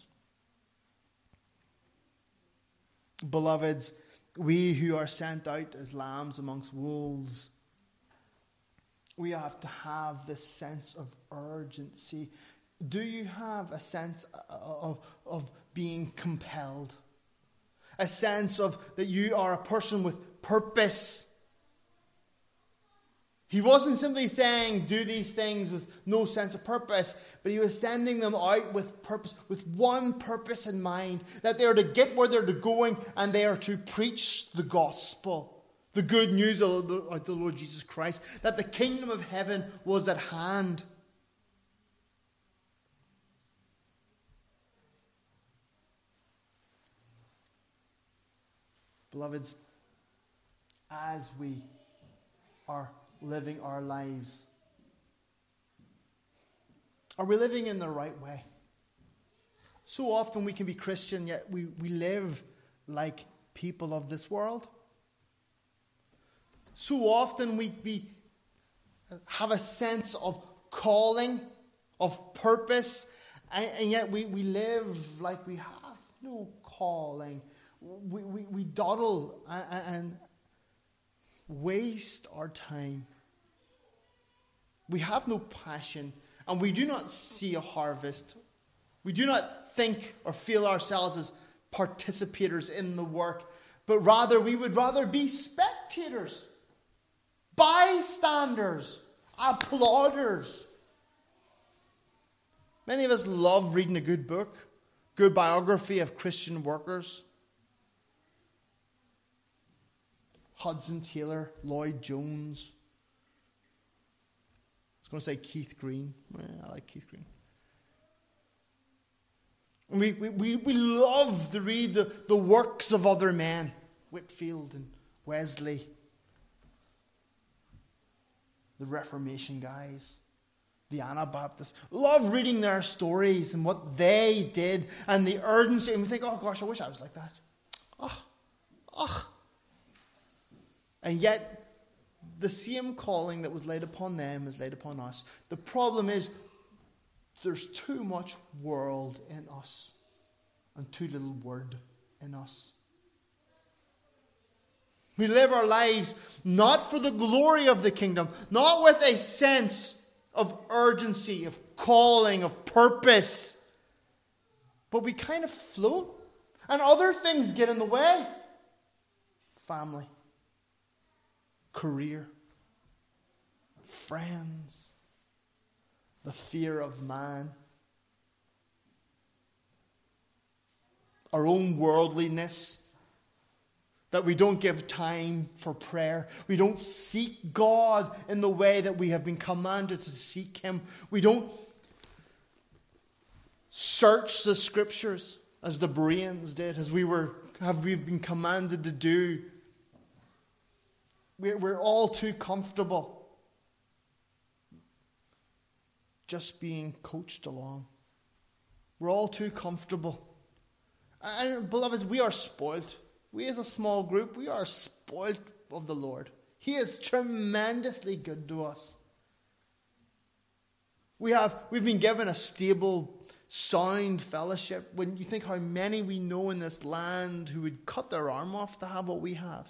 Beloveds, we who are sent out as lambs amongst wolves, we have to have this sense of urgency. Do you have a sense of, of being compelled? A sense of that you are a person with purpose? He wasn't simply saying, do these things with no sense of purpose, but he was sending them out with purpose, with one purpose in mind, that they are to get where they're going and they are to preach the gospel, the good news of the, of the Lord Jesus Christ, that the kingdom of heaven was at hand. Beloveds, as we are living our lives, are we living in the right way? So often we can be Christian, yet we, we live like people of this world. So often we, we have a sense of calling, of purpose, and, and yet we, we live like we have no calling. We, we, we dawdle and, and waste our time. We have no passion, and we do not see a harvest. We do not think or feel ourselves as participators in the work, but rather we would rather be spectators, bystanders, applauders. Many of us love reading a good book, good biography of Christian workers. Hudson Taylor, Lloyd Jones. I was going to say Keith Green. Well, I like Keith Green. We, we, we, we love to read the, the works of other men. Whitefield and Wesley. The Reformation guys. the Anabaptists. Love reading their stories and what they did and the urgency. And we think, oh gosh, I wish I was like that. Oh, oh. And yet, the same calling that was laid upon them is laid upon us. The problem is, there's too much world in us and too little word in us. We live our lives not for the glory of the kingdom, not with a sense of urgency, of calling, of purpose, but we kind of float, and other things get in the way. Family, career, friends, the fear of man, our own worldliness, that we don't give time for prayer. We don't seek God in the way that we have been commanded to seek Him. We don't search the Scriptures as the Bereans did, as we were have we been commanded to do. We're, we're all too comfortable just being coached along. We're all too comfortable. And beloveds, we are spoiled. We as a small group, we are spoiled of the Lord. He is tremendously good to us. We have, we've been given a stable, sound fellowship. When you think how many we know in this land who would cut their arm off to have what we have.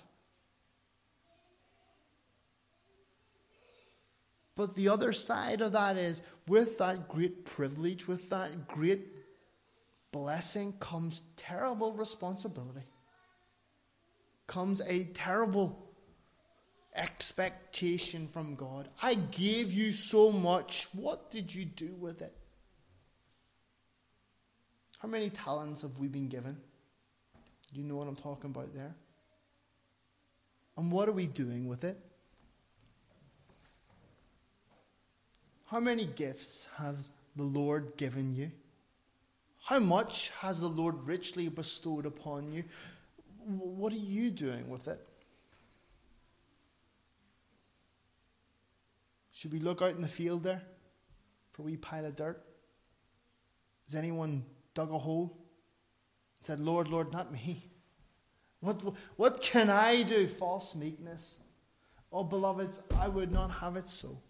But the other side of that is, with that great privilege, with that great blessing comes terrible responsibility. Comes a terrible expectation from God. I gave you so much. What did you do with it? How many talents have we been given? Do you know what I'm talking about there? And what are we doing with it? How many gifts has the Lord given you? How much has the Lord richly bestowed upon you? What are you doing with it? Should we look out in the field there for a wee pile of dirt? Has anyone dug a hole and said, Lord, Lord, not me? What, what can I do? False meekness. Oh, beloveds, I would not have it so.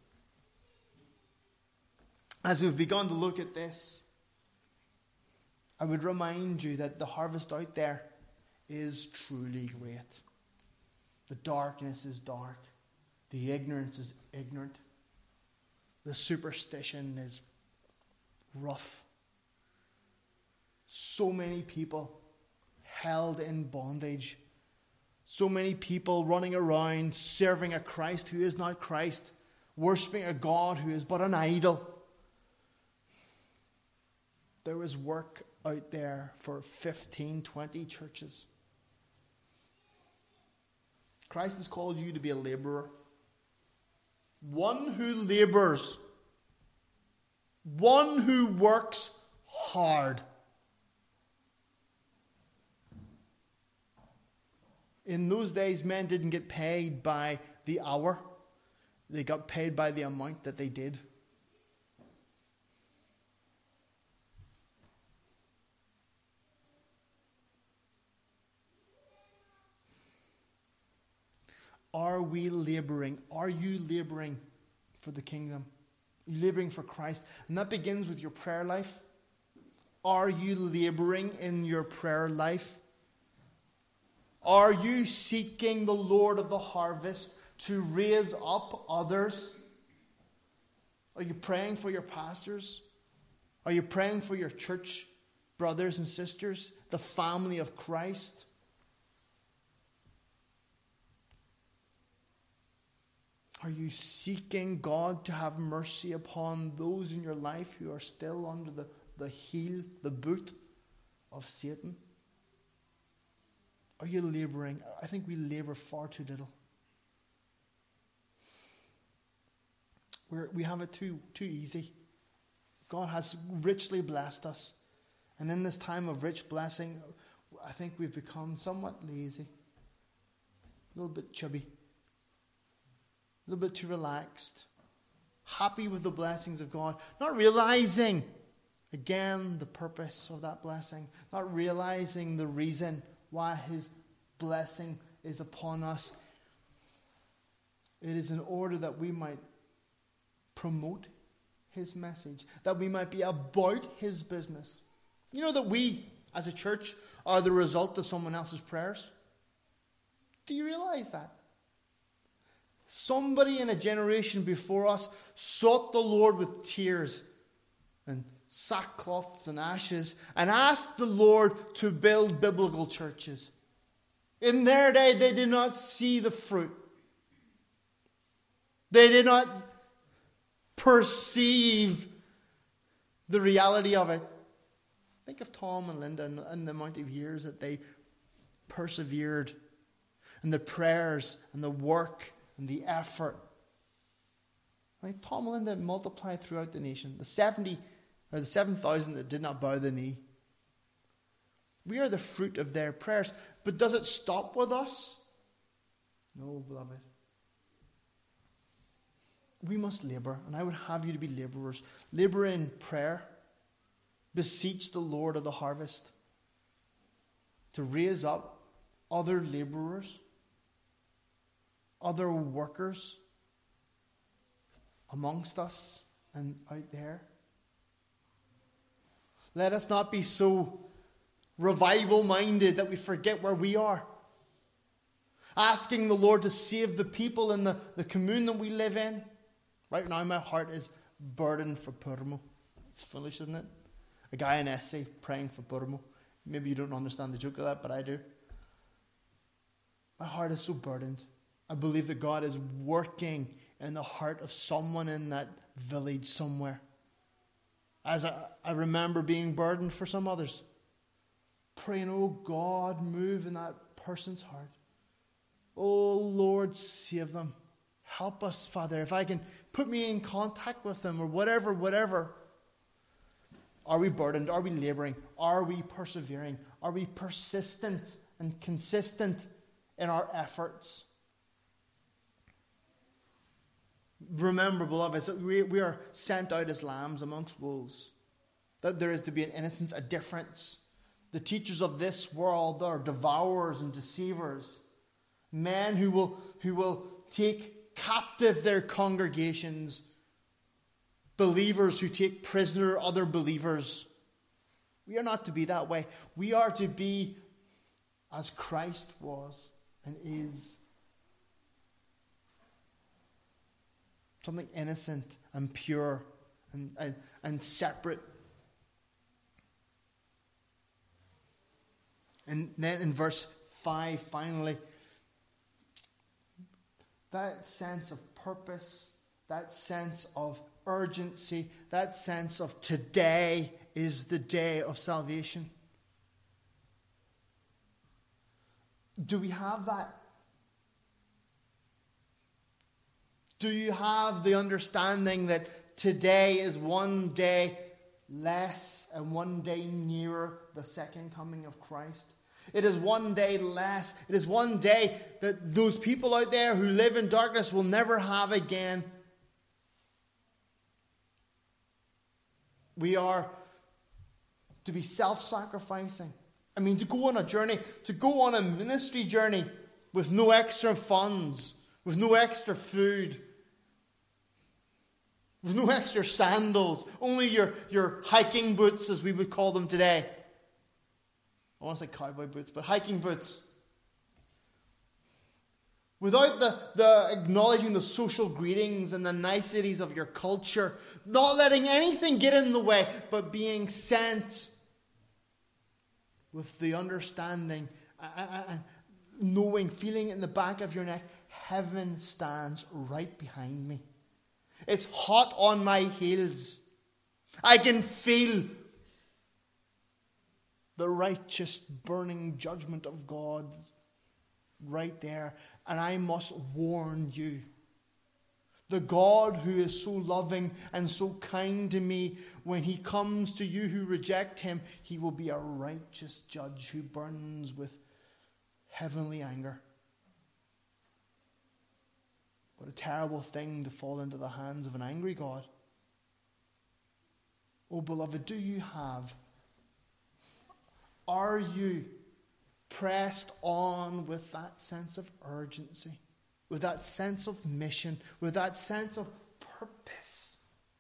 As we've begun to look at this, I would remind you that the harvest out there is truly great. The darkness is dark. The ignorance is ignorant. The superstition is rough. So many people held in bondage. So many people running around serving a Christ who is not Christ. Worshipping a God who is but an idol. There is work out there for fifteen, twenty churches. Christ has called you to be a laborer. One who labors. One who works hard. In those days, men didn't get paid by the hour. They got paid by the amount that they did. Are we laboring? Are you laboring for the kingdom? Are you laboring for Christ? And that begins with your prayer life. Are you laboring in your prayer life? Are you seeking the Lord of the harvest to raise up others? Are you praying for your pastors? Are you praying for your church brothers and sisters, the family of Christ? Are you seeking God to have mercy upon those in your life who are still under the, the heel, the boot of Satan? Are you laboring? I think we labor far too little. We're, we have it too, too easy. God has richly blessed us. And in this time of rich blessing, I think we've become somewhat lazy. A little bit chubby. A little bit too relaxed. happy with the blessings of God, not realizing, again, the purpose of that blessing, not realizing the reason why his blessing is upon us. It is in order that we might promote his message, that we might be about his business. You know that we, as a church, are the result of someone else's prayers? Do you realize that? Somebody in a generation before us sought the Lord with tears and sackcloths and ashes and asked the Lord to build biblical churches. In their day, they did not see the fruit. They did not perceive the reality of it. Think of Tom and Linda and, and the amount of years that they persevered, and the prayers and the work and the effort. Like Tom and Linda multiplied throughout the nation. The seventy or the seven thousand that did not bow the knee. We are the fruit of their prayers. But does it stop with us? No, beloved. We must labour, and I would have you to be labourers. Labour in prayer. Beseech the Lord of the harvest to raise up other labourers, other workers amongst us and out there. Let us not be so revival-minded that we forget where we are. Asking the Lord to save the people in the, the commune that we live in. Right now my heart is burdened for Purmo. It's foolish, isn't it? A guy in Essay praying for Purmo. Maybe you don't understand the joke of that, but I do. My heart is so burdened. I believe that God is working in the heart of someone in that village somewhere. As I, I remember being burdened for some others. Praying, oh God, move in that person's heart. Oh Lord, save them. Help us, Father. If I can put me in contact with them or whatever, whatever. Are we burdened? Are we laboring? Are we persevering? Are we persistent and consistent in our efforts? Remember, beloved, that we, we are sent out as lambs amongst wolves. That there is to be an innocence, a difference. The teachers of this world are devourers and deceivers. Men who will, who will take captive their congregations. Believers who take prisoner other believers. We are not to be that way. We are to be as Christ was and is. Something innocent and pure and, and, and separate. And then in verse five, finally, that sense of purpose, that sense of urgency, that sense of today is the day of salvation. Do we have that? Do you have the understanding that today is one day less and one day nearer the second coming of Christ? It is one day less. It is one day that those people out there who live in darkness will never have again. We are to be self-sacrificing. I mean, to go on a journey, to go on a ministry journey with no extra funds, with no extra food, with no extra sandals, only your, your hiking boots, as we would call them today. I want to say cowboy boots, but hiking boots. Without the, the acknowledging the social greetings and the niceties of your culture, not letting anything get in the way, but being sent with the understanding and knowing, feeling in the back of your neck, heaven stands right behind me. It's hot on my heels. I can feel the righteous burning judgment of God right there. And I must warn you. The God who is so loving and so kind to me, when he comes to you who reject him, he will be a righteous judge who burns with heavenly anger. What a terrible thing to fall into the hands of an angry God. Oh, beloved, do you have, are you pressed on with that sense of urgency, with that sense of mission, with that sense of purpose?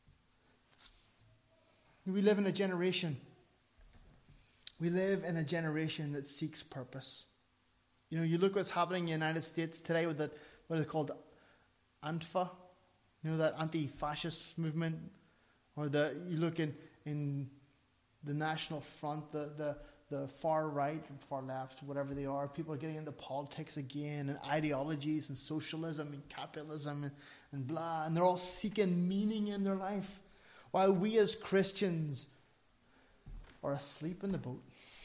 We live in a generation, we live in a generation that seeks purpose. You know, you look what's happening in the United States today with the, what are they called, Antifa, you know, that anti-fascist movement, or the, you look in, in the National Front, the, the, the far right, far left, whatever they are, people are getting into politics again, and ideologies, and socialism, and capitalism, and, and blah, and they're all seeking meaning in their life, while we as Christians are asleep in the boat.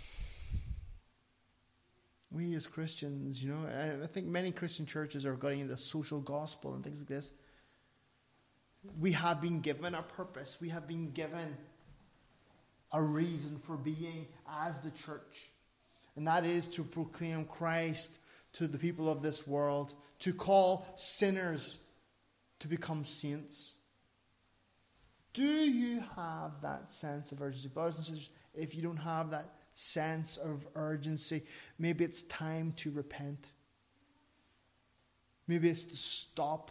We as Christians, you know, I think many Christian churches are getting into social gospel and things like this. We have been given a purpose. We have been given a reason for being as the church. And that is to proclaim Christ to the people of this world, to call sinners to become saints. Do you have that sense of urgency? Brothers and sisters, if you don't have that sense of urgency, maybe it's time to repent. Maybe it's to stop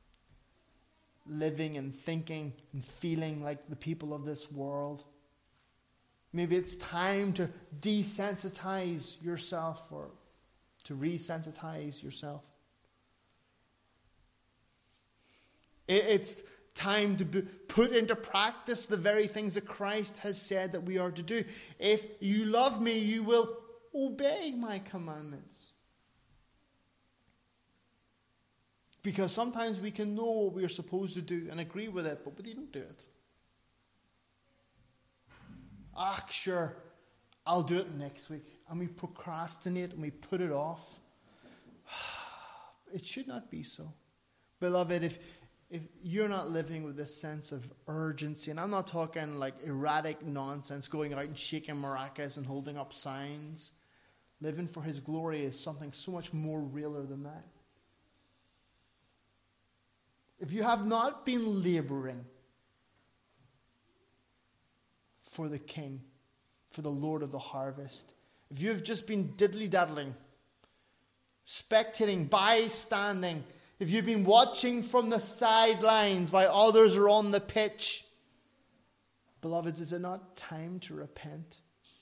living and thinking and feeling like the people of this world. Maybe it's time to desensitize yourself, or to resensitize yourself. It's time to be, put into practice the very things that Christ has said that we are to do. If you love me, you will obey my commandments. Because sometimes we can know what we are supposed to do and agree with it, but we don't do it. Ah, sure, I'll do it next week. And we procrastinate and we put it off. It should not be so. Beloved, if If you're not living with this sense of urgency, and I'm not talking like erratic nonsense, going out and shaking maracas and holding up signs. Living for His glory is something so much more realer than that. If you have not been laboring for the King, for the Lord of the harvest, if you have just been diddly-daddling, spectating, bystanding, if you've been watching from the sidelines while others are on the pitch, beloveds, is it not time to repent?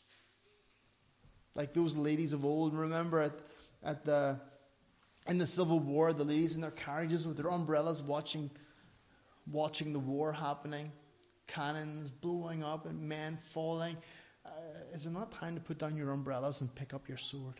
Like those ladies of old, remember at, at the in the Civil War, the ladies in their carriages with their umbrellas watching, watching the war happening, cannons blowing up and men falling. Uh, is it not time to put down your umbrellas and pick up your sword?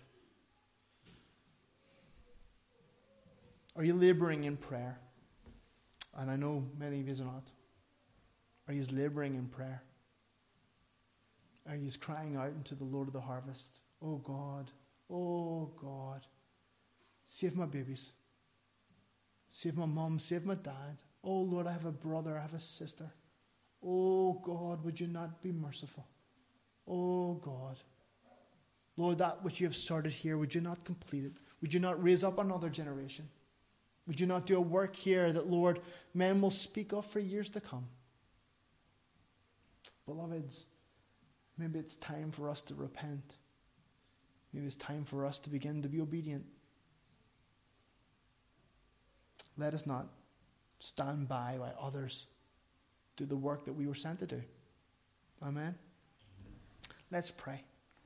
Are you laboring in prayer? And I know many of you are not. Are you laboring in prayer? Are you crying out into the Lord of the harvest? Oh God, oh God, save my babies. Save my mom, save my dad. Oh Lord, I have a brother, I have a sister. Oh God, would you not be merciful? Oh God. Lord, that which you have started here, would you not complete it? Would you not raise up another generation? Would you not do a work here that, Lord, men will speak of for years to come? Beloveds, maybe it's time for us to repent. Maybe it's time for us to begin to be obedient. Let us not stand by while others do the work that we were sent to do. Amen? Let's pray.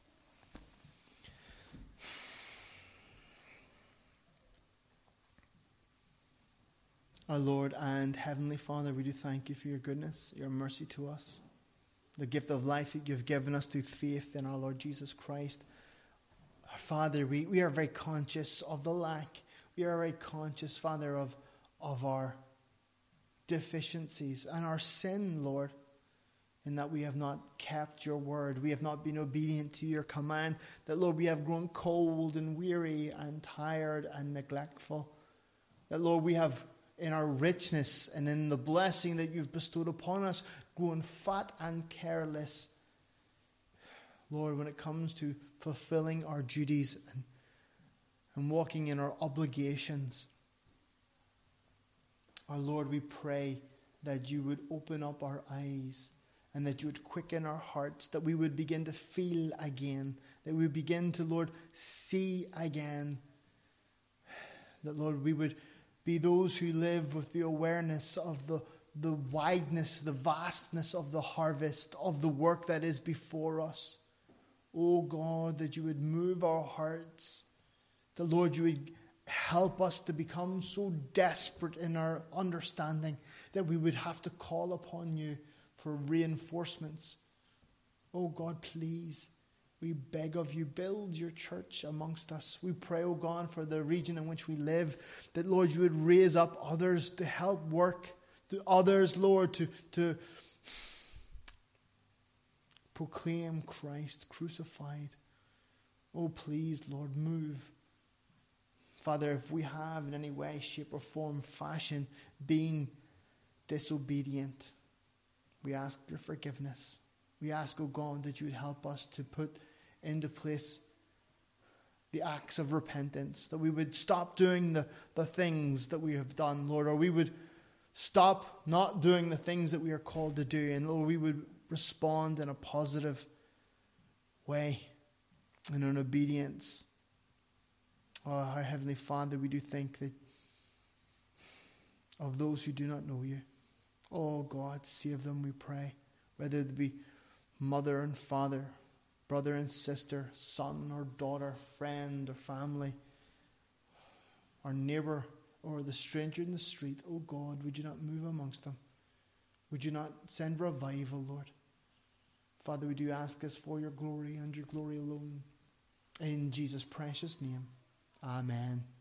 Our Lord and Heavenly Father, we do thank you for your goodness, your mercy to us, the gift of life that you've given us through faith in our Lord Jesus Christ. Our Father, we, we are very conscious of the lack. We are very conscious, Father, of, of our deficiencies and our sin, Lord, in that we have not kept your word. We have not been obedient to your command. That, Lord, we have grown cold and weary and tired and neglectful. That, Lord, we have, in our richness and in the blessing that you've bestowed upon us, grown fat and careless. Lord, when it comes to fulfilling our duties and, and walking in our obligations. Our Lord, we pray that you would open up our eyes and that you would quicken our hearts, that we would begin to feel again, that we would begin to, Lord, see again. That, Lord, we would be those who live with the awareness of the, the wideness, the vastness of the harvest, of the work that is before us. Oh God, that you would move our hearts. That, Lord, you would help us to become so desperate in our understanding that we would have to call upon you for reinforcements. Oh God, please, we beg of you, build your church amongst us. We pray, oh God, for the region in which we live, that, Lord, you would raise up others to help work, to others, Lord, to, to proclaim Christ crucified. Oh, please, Lord, move. Father, if we have in any way, shape or form, fashion, been disobedient, we ask your forgiveness. We ask, oh God, that you would help us to put into place the acts of repentance, that we would stop doing the, the things that we have done, Lord, or we would stop not doing the things that we are called to do, and Lord, we would respond in a positive way and in obedience. Oh, our Heavenly Father, we do think that of those who do not know you. Oh God, save them, we pray. Whether it be mother and father, brother and sister, son or daughter, friend or family, our neighbor or the stranger in the street. Oh God, would you not move amongst them? Would you not send revival, Lord? Father, we do ask this for your glory and your glory alone. In Jesus' precious name. Amen.